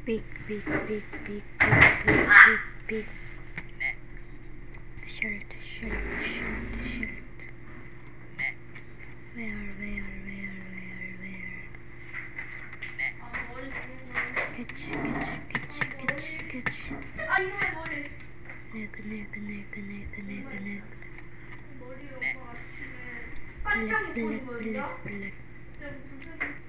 Pick, pick, pick, pick, pick, pick, pick, pick. Next. Shirt, shirt, shirt, shirt. Next. Where? Next. Catch. Next. Neck. Next. Black.